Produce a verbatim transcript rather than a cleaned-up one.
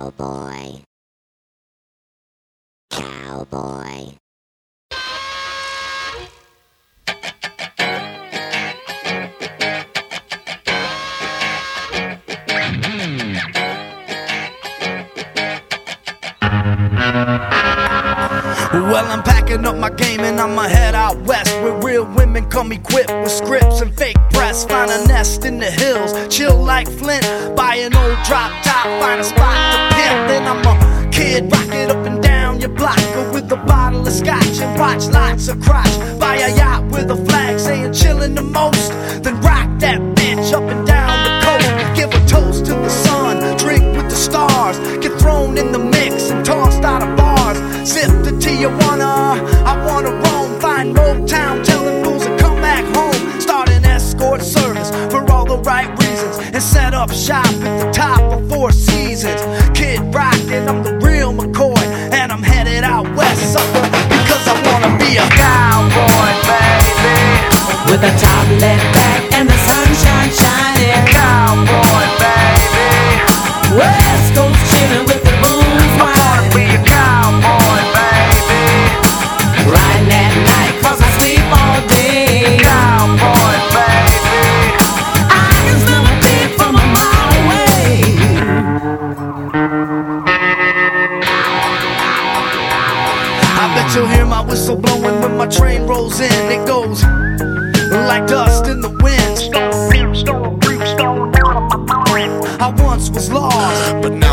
Cowboy. Cowboy. Well, I'm packing up my game and I'ma head out west, where real women come equipped with scripts and fake press. Find a nest in the hills, chill like Flint. Buy an old drop top, find a spot to pimp. Then I'm a kid, rock it up and down your block with a bottle of scotch and watch lots of crotch. Buy a yacht with a flag saying chillin' the most. Then rock that bitch up and down the coast. Give a toast to the sun, drink with the stars. Get thrown in the mix and tossed out of bars. Sip the Tijuana, I wanna roam. Find Motown, telling fools to come back home. Start an escort service for all the right reasons, and set up shop at the top of Four Seasons. Kid rockin', I'm the real McCoy, and I'm headed out west, sucker, because I wanna be a cowboy, baby. With a top left back and the sunshine shining. Cowboy, baby. West Coast chillin' with the blues I wanna be a cowboy, baby. riding at night cause I sleep all day. Cowboy, baby. I can smell a pig from a mile away. I bet you'll hear my whistle blowing when my train rolls in. It goes like dust in the wind. I once was lost, but now